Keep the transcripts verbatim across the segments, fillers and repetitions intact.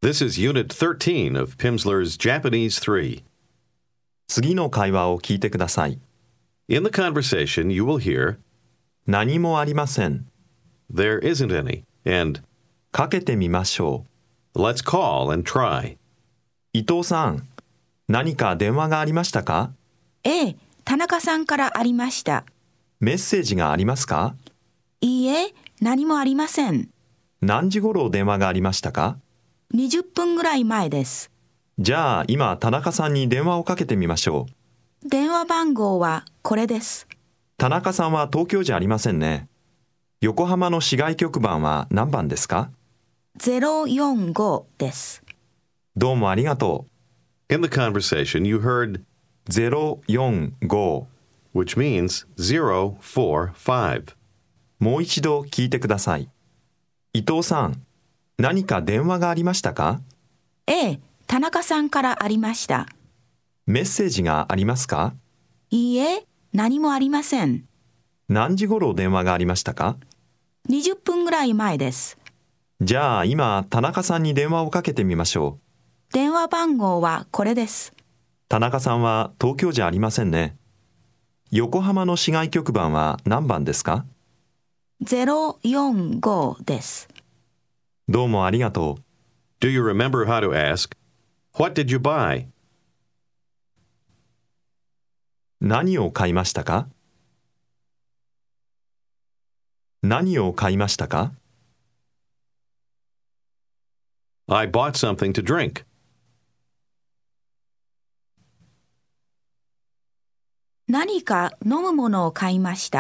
This is Unit thirteen of Pimsleur's Japanese three. 次の会話を聞いてください。 In the conversation, you will hear, 何もありません。 there isn't any, and かけてみましょ let's call and try. う。伊藤さん、何か電話がありましたか？ ええ、田中さんからありました。 メッセージがありますか？ いいえ、何もありません。 何時頃電話がありましたか？ にじゅっぷんぐらい前です。 じゃあ今田中さんに電話をかけてみましょう。 電話番号はこれです。 田中さんは東京じゃありませんね。横浜の市外局番は何番ですか？ ゼロよんごです。 どうもありがと In the conversation, you heard, う。ゼロよんご。 which means zero four five. もう一度聞いてください。伊藤さん、何か電話がありましたか？ ええ、田中さんからありました。 メッセージがありますか？ いいえ、何もありません。 何時頃電話がありましたか？ にじゅっぷんぐらい前です。 じゃあ今田中さんに電話をかけてみましょう。 電話番号はこれです。 田中さんは東京じゃありませんね。横浜の市外局番は何番ですか？ ゼロよんごです。 どうもありがとう。 Do you remember how to ask, what did you buy? 何を買いましたか？何を買いましたか？ I bought something to drink. 何か飲むものを買いました。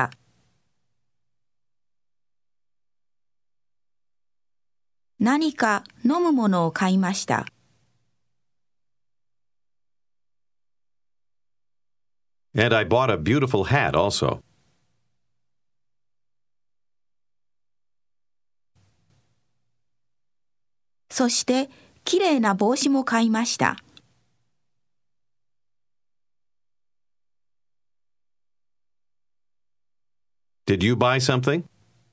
何か飲むものを買いました。 And I bought a beautiful hat also. そしてきれいな帽子も買いました。 Did you buy something?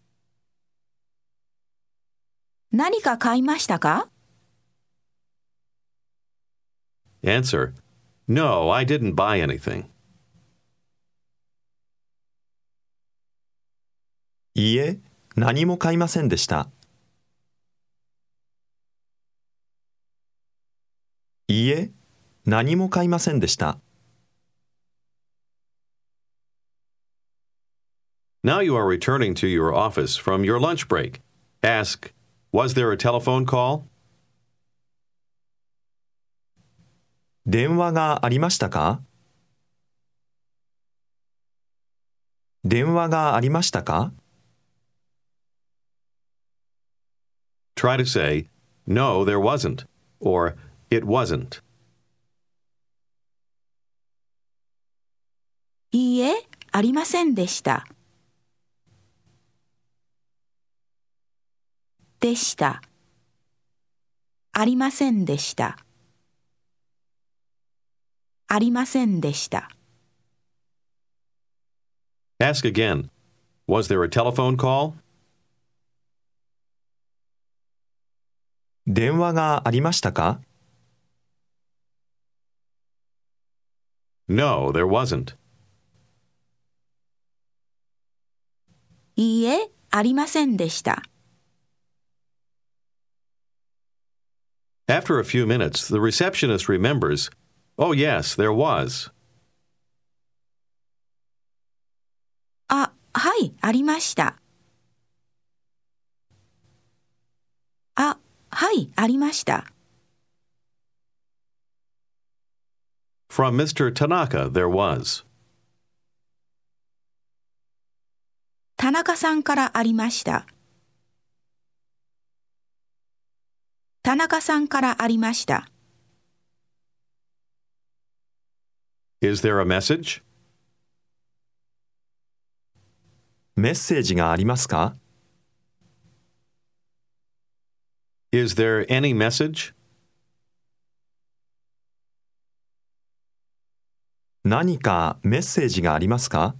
何か買いましたか？ Answer, no, I didn't buy anything. いいえ、何も買いませんでした。いいえ、何も買いませんでした。 Now you are returning to your office from your lunch break. Ask, was there a telephone call? 電話がありましたか？電話がありましたか？ Try to say, no, there wasn't, or it wasn't. いいえ、ありませんでした。でした。ありませんでした。ありませんでした。 Ask again, was there a telephone call? 電話がありましたか？ No, there wasn't. いいえ、ありませんでした。 After a few minutes, the receptionist remembers, oh yes, there was. あ、はい、ありました。あ、はい、ありました。 From Mister Tanaka, there was. 田中さんからありました。田中さんからありました。 Is there a message? メッセージがありますか？ Is there any message? 何かメッセージがありますか？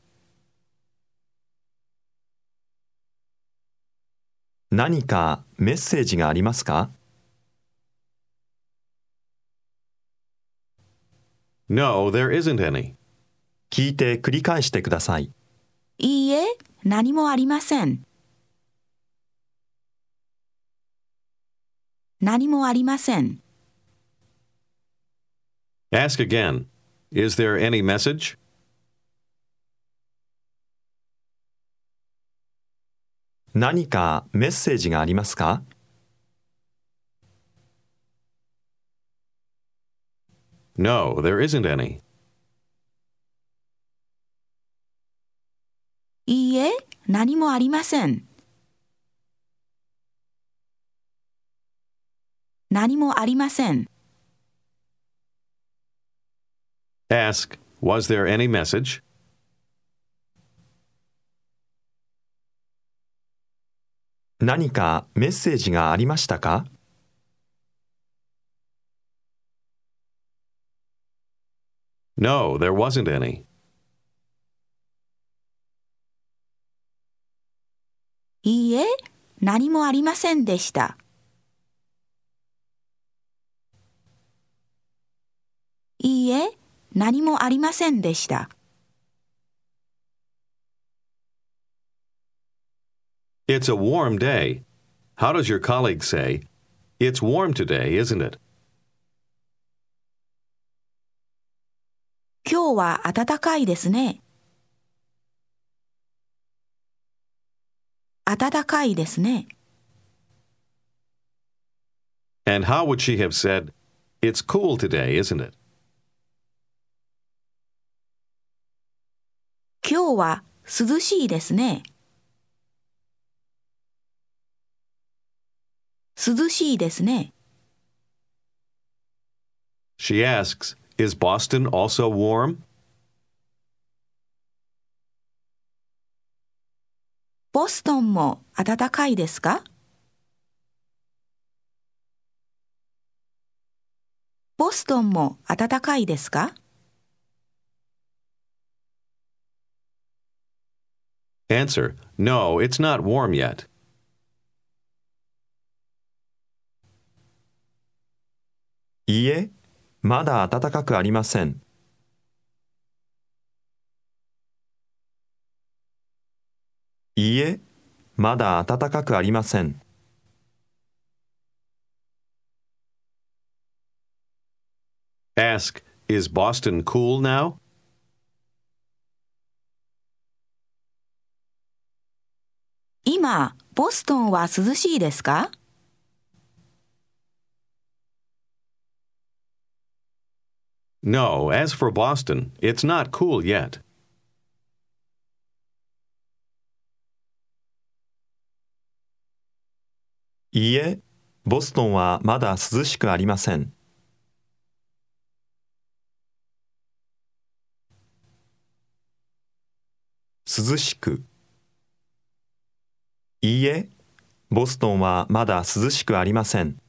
何かメッセージがありますか？ No, there isn't any. 聞いて繰り返してください。 いいえ、何もありません。何もありません。 Ask again. Is there any message? 何かメッセージがありますか？ No, there isn't any. いいえ、何もありません。何もありません。 Ask, was there any message? 何かメッセージがありましたか？ No, there wasn't any. いいえ、何もありませんでした。いいえ、何もありませんでした。 It's a warm day. How does your colleague say, It's warm today, isn't it? 今日は暖かいですね。暖かいですね。 And how would she have said, It's cool today, isn't it? 今日は涼しいですね。涼しいですね。 She asks, Is Boston also warm? ボストンも暖かいですか？ボストンも暖かいですか？ Answer, No, it's not warm yet. いいえ、まだ暖かくありません。いいえ、まだ暖かくありません。 Ask, Is Boston cool now? 今、ボストンは涼しいですか？ No, as for Boston, it's not cool yet. いいえ、ボストンはまだ涼しくありません。涼しく。いいえ、ボストンはまだ涼しくありません。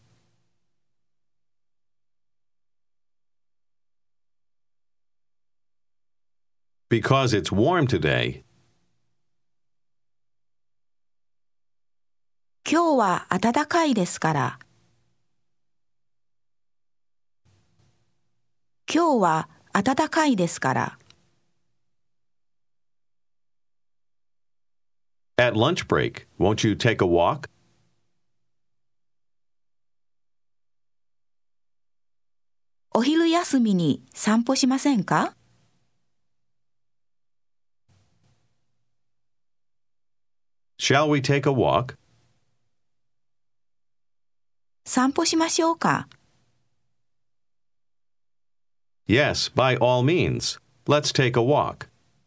Because it's warm today. 今日は暖かいですから。今日は暖かいですから。 At lunch break, won't you take a walk? お昼休みに散歩しませんか？ Shall we take a walk? 散歩しましょうか。 Yes, by all means. Let's take a walk.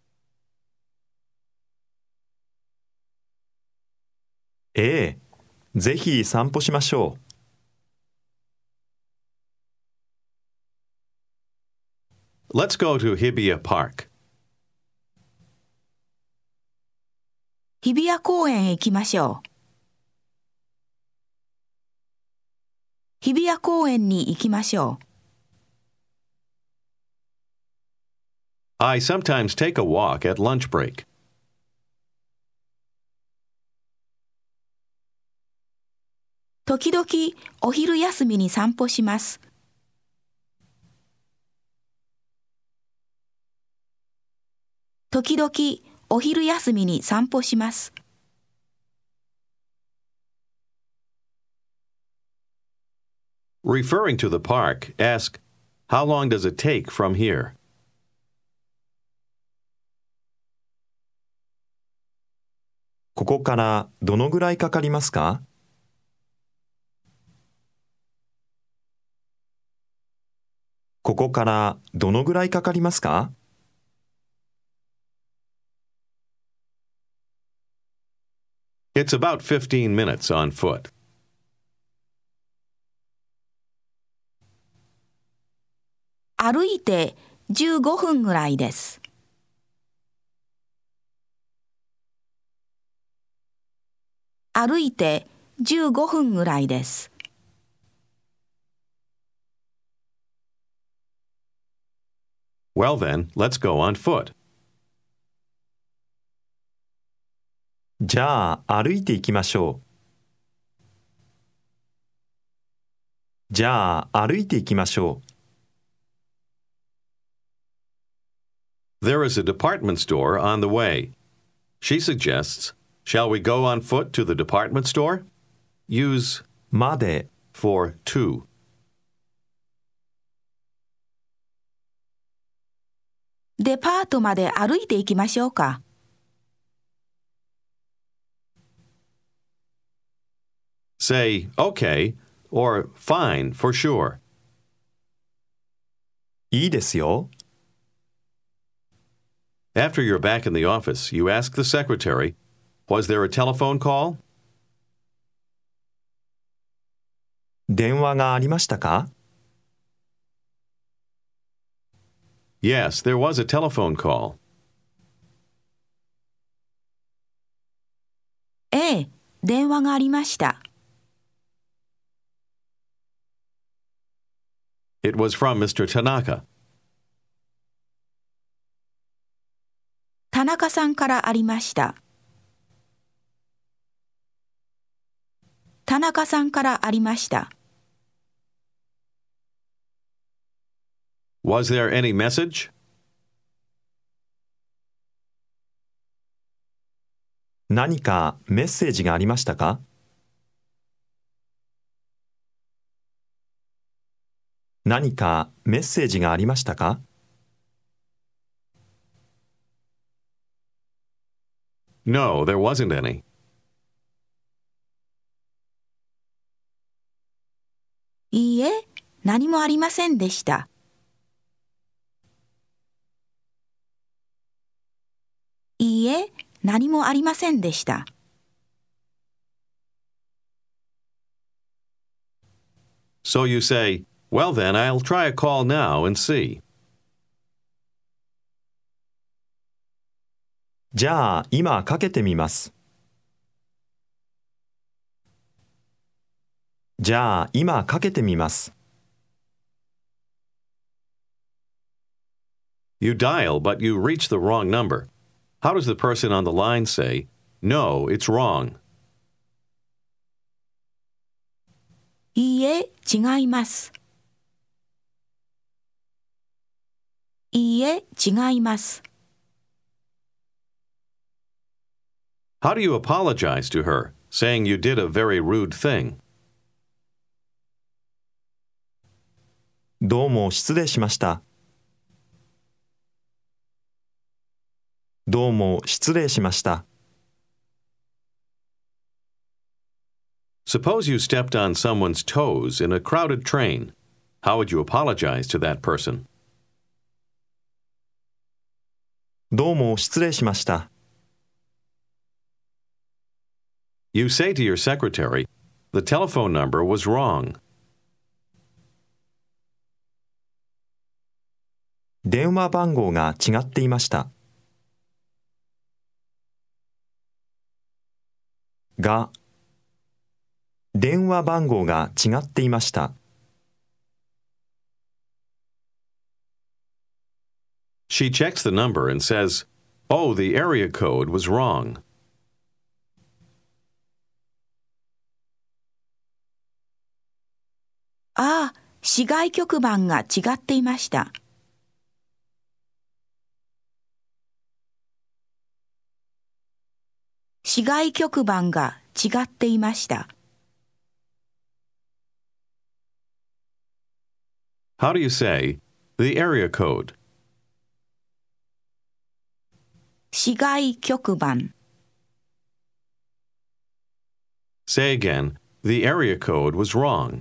ええ、ぜひ散歩しましょう。Let's go to Hibiya Park. 日比谷公園へ行きましょう。日比谷公園に行きましょう。 I sometimes take a walk at lunch break. 時々お昼休みに散歩します。 時々お昼休みに散歩します。 Referring to the park, ask, How long does it take from here? ここからどのぐらいかかりますか？ここからどのぐらいかかりますか？ It's about fifteen minutes on foot. 歩いてじゅうごふんぐらいです。歩いてじゅうごふんぐらいです。 Well then, let's go on foot. じゃあ歩いて行きましょう。じゃあ歩いて行きましょう。There is a department store on the way. She suggests, Shall we go on foot to the department store? Use まで for to. デパートまで歩いて行きましょうか。 Say, okay, or fine for sure. いいですよ。 After you're back in the office, you ask the secretary, Was there a telephone call? 電話がありましたか？ Yes, there was a telephone call. ええ、電話がありました。 It was from Mister Tanaka. 田中さんからありました。田中さんからありました。 Was there any message? 何かメッセージがありましたか？何かメッセージがありましたか？ No, there wasn't any. いいえ、何もありませんでした。いいえ、何もありませんでした。 So you say, Well then, I'll try a call now and see. じゃあ今かけてみます。じゃあ今かけてみます。 You dial, but you reach the wrong number. How does the person on the line say, No, it's wrong? いいえ、違います。いいえ、違います。 How do you apologize to her, saying you did a very rude thing? どうも失礼しました。どうも失礼しました。 Suppose you stepped on someone's toes in a crowded train. How would you apologize to that person? どうも失礼しました。 You say to your secretary, The telephone number was wrong. 電話番号が違っていました。が、電話番号が違っていました。 She checks the number and says, Oh, the area code was wrong. ああ、市外局番が違っていました。 市外局番が違っていました。 How do you say the area code? 市外局番。 Say again, the area code was wrong.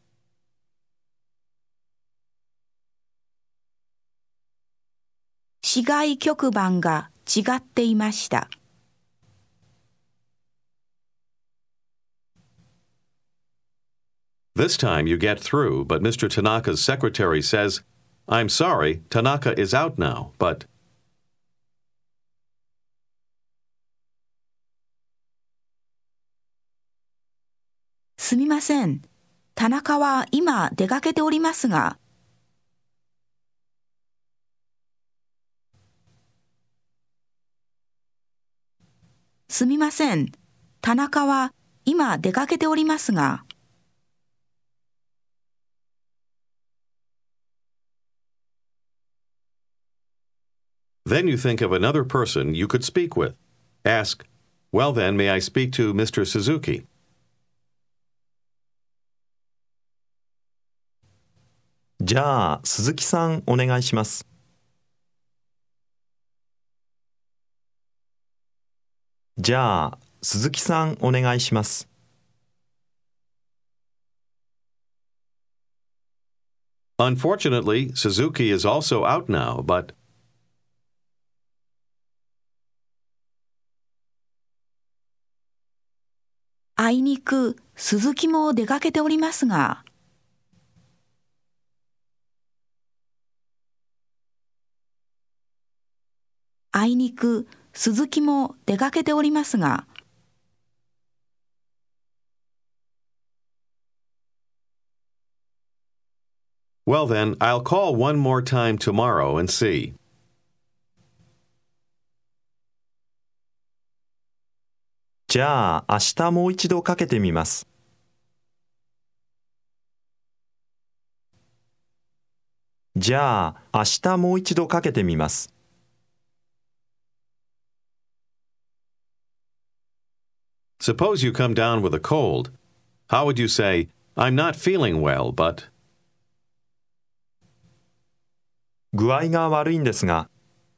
市外局番が違っていました。 This time you get through, but Mister Tanaka's secretary says, I'm sorry, Tanaka is out now, but... すみません。田中は今出かけておりますが。すみません。田中は今出かけておりますが。 Then you think of another person you could speak with. Ask, well then, may I speak to Mister Suzuki? じゃあ、鈴木さんお願いします。じゃあ、鈴木さんお願いします。 Unfortunately, Suzuki is also out now, but... あいにく鈴木も出かけておりますが。あいにく鈴木も出かけておりますが。 Well then, I'll call one more time tomorrow and see. じゃあ、明日もう一度かけてみます。じゃあ、明日もう一度かけてみます。 Suppose you come down with a cold. How would you say, I'm not feeling well, but... 具合が悪いんですが。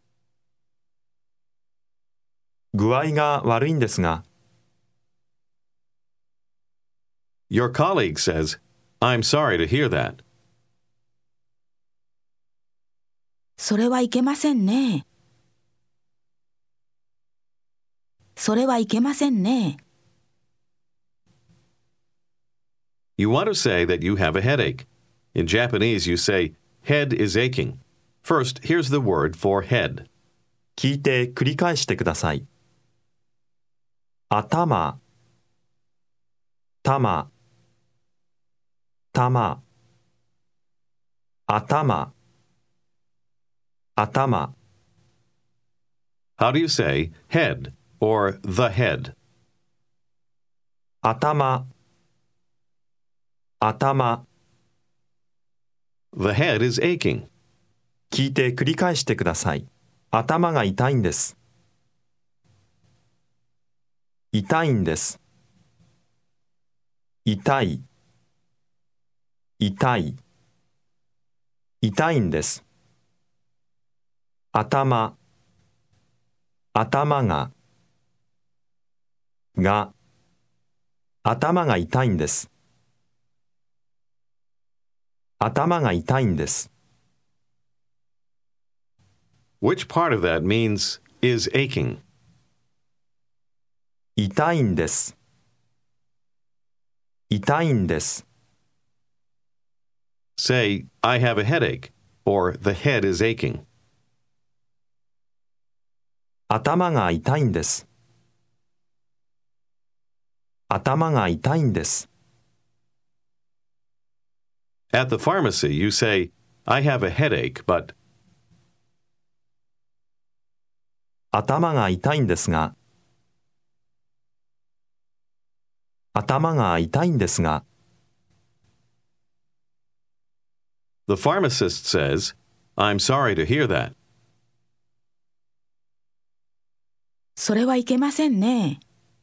具合が悪いんですが。 Your colleague says, I'm sorry to hear that. それはいけませんね。それはいけませんね。 You want to say that you have a headache. In Japanese, you say, head is aching. First, here's the word for head. 聞いて繰り返してください。頭、頭、頭、頭、頭。 How do you say head or the head? 頭、頭。 The head is aching. 聞いて繰り返してください。頭が痛いんです。痛いんです。痛い。痛い。痛いんです。頭。頭が。が。頭が痛いんです。頭が痛いんです。 Which part of that means is aching? 痛いんです。痛いんです。 Say, I have a headache, or the head is aching. 頭が痛いんです。頭が痛いんです。 At the pharmacy, you say, I have a headache, but... 頭が痛いんですが。頭が痛いんですが。 The pharmacist says, I'm sorry to hear that. それはいけませんね。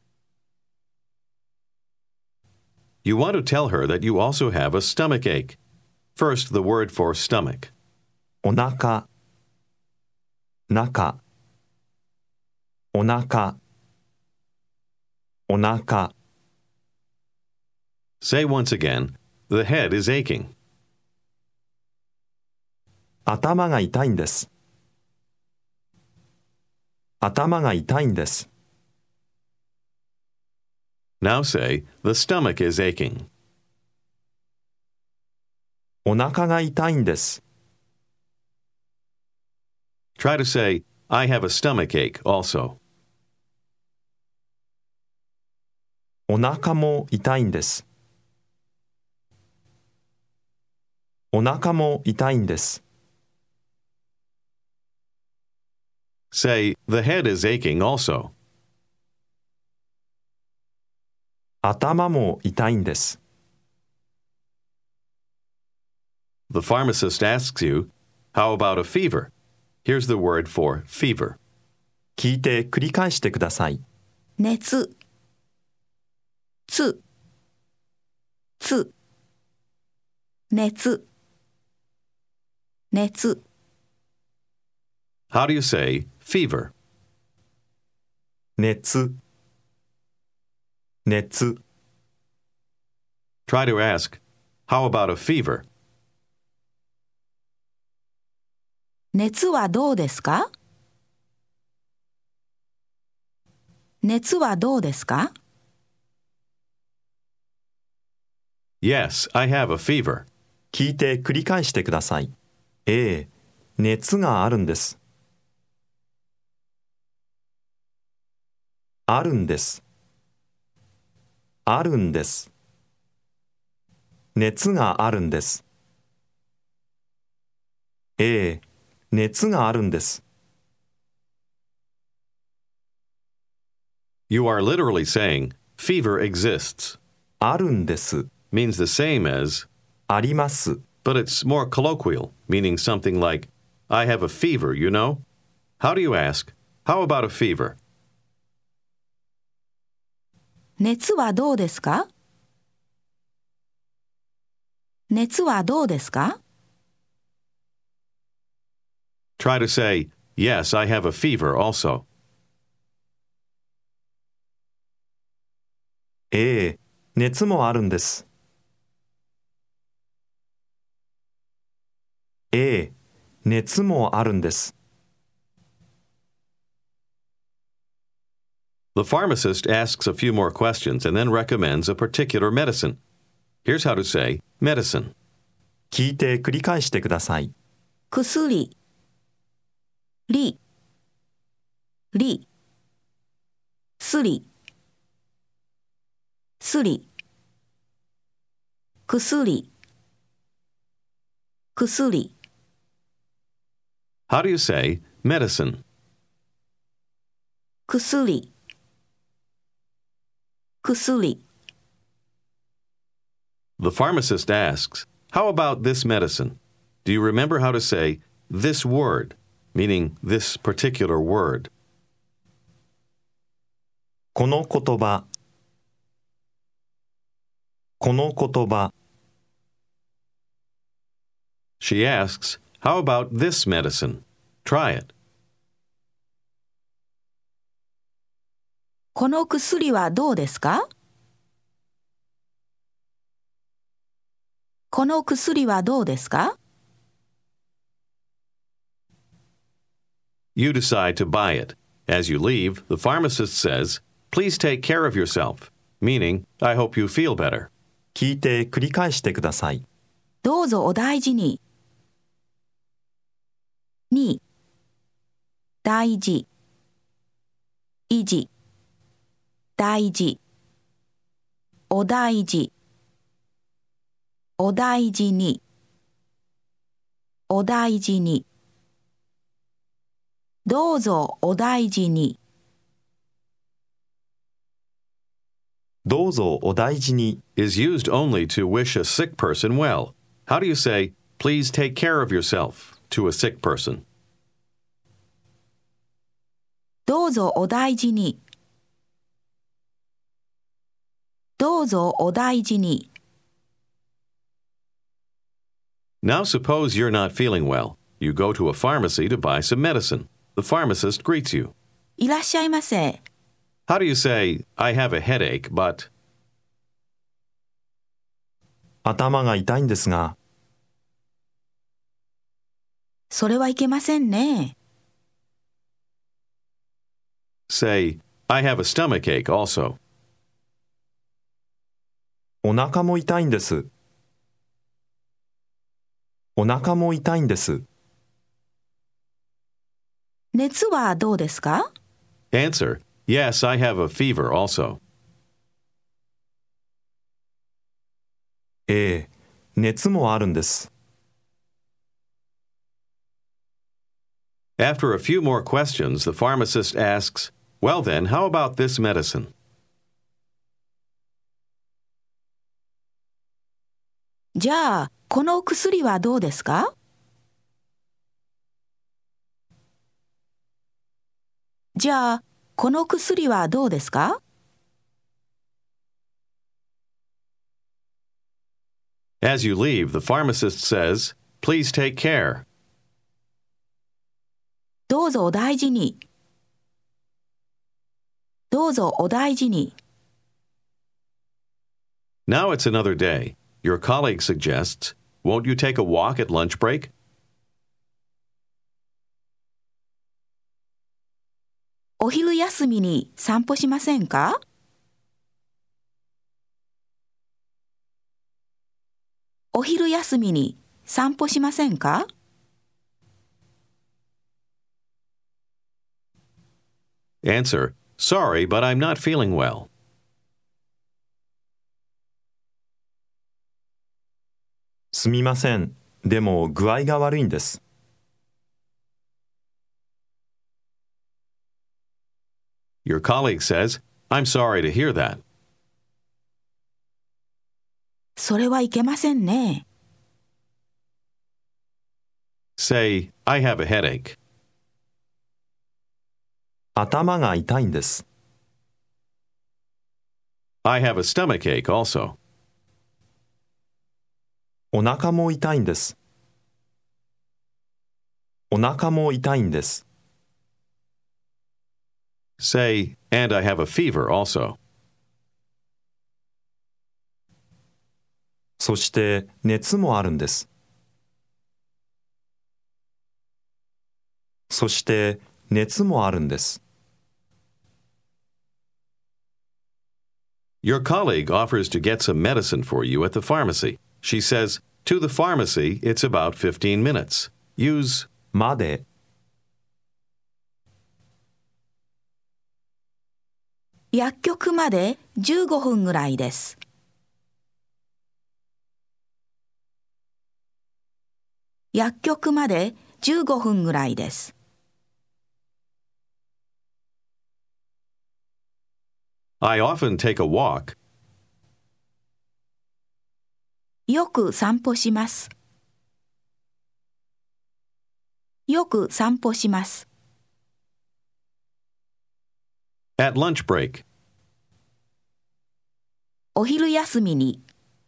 You want to tell her that you also have a stomach ache. First, the word for stomach. お腹、中、お腹、お腹。 Say once again, the head is aching. 頭が痛いんです。頭が痛いんです。 Now say, the stomach is aching. お腹が痛いんです。 Try to say, I have a stomach ache also. お腹も痛いんです。お腹も痛いんです。 Say, the head is aching also. 頭も痛いんです。 The pharmacist asks you, how about a fever? Here's the word for fever. 聞いて繰り返してください。 熱、つ、つ、熱、熱。 How do you say fever? 熱、熱。 Try to ask, how about a fever? 熱はどうですか？熱はどうですか？ Yes, I have a fever. 聞いて繰り返してください。ええ、熱があるんです。あるんです。あるんです。熱があるんです。ええ、熱があるんです。 You are literally saying, fever exists. あるんです。 Means the same as, あります。 but it's more colloquial, meaning something like, I have a fever, you know? How do you ask, how about a fever? 熱はどうですか？熱はどうですか？ Try to say, yes, I have a fever also. ええ、熱もあるんです。ええ、熱もあるんです。 The pharmacist asks a few more questions and then recommends a particular medicine. Here's how to say medicine. 聞いて繰り返してください。 薬、り、り、すり、すり、薬、薬。 How do you say medicine? 薬、薬。 The pharmacist asks, how about this medicine? Do you remember how to say this word, meaning this particular word? この言葉、この言葉。 She asks, how about this medicine? Try it. この薬はどうですか？この薬はどうですか？ You decide to buy it. As you leave, the pharmacist says, please take care of yourself, meaning, I hope you feel better. 聞いて繰り返してください。 どうぞお大事に。に、大事、維持、大事、お大事、お大事に、お大事に。どうぞお大事に。 どうぞお大事に is used only to wish a sick person well. How do you say, please take care of yourself to a sick person? どうぞお大事に。 どうぞお大事に。 Now suppose you're not feeling well. You go to a pharmacy to buy some medicine. The pharmacist greets you. いらっしゃいませ。 How do you say, I have a headache, but... 頭が痛いんですが、 それはいけませんね。 Say, I have a stomachache also. お腹も痛いんです。お腹も痛いんです。 熱はどうですか？ Answer, yes, I have a fever also. ええ、熱もあるんです。 After a few more questions, the pharmacist asks, Well then, how about this medicine? じゃあ、この薬はどうですか？じゃあ、この薬はどうですか？ As you leave, the pharmacist says, Please take care. どうぞお大事に。どうぞお大事に。 Now it's another day. Your colleague suggests, Won't you take a walk at lunch break? お昼休みに散歩しませんか？お昼休みに散歩しませんか？ Answer, Sorry, but I'm not feeling well. すみません。でも具合が悪いんです。 Your colleague says, I'm sorry to hear that. それはいけませんね。 Say, I have a headache. 頭が痛いんです。 I have a stomachache also. お腹も痛いんです。お腹も痛いんです。 Say, and I have a fever also. そして熱もあるんです。そして熱もあるんです。 Your colleague offers to get some medicine for you at the pharmacy. She says, To the pharmacy, it's about fifteen minutes. Use まで。 薬局までじゅうごふんぐらいです。薬局までじゅうごふんぐらいです。 I often take a walk. よく散歩します。よく散歩します。 At lunch break. お昼休みに。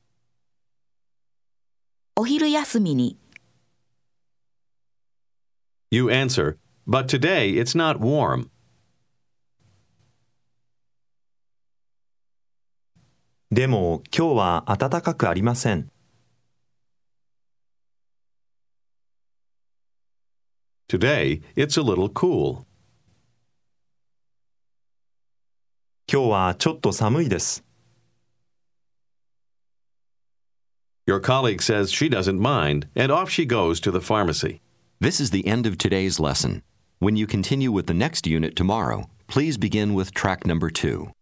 お昼休みに。 You answer, But today it's not warm. でも今日は暖かくありません。 Today it's a little cool. 今日はちょっと寒いです。 Your colleague says she doesn't mind, and off she goes to the pharmacy. This is the end of today's lesson. When you continue with the next unit tomorrow, please begin with track number two.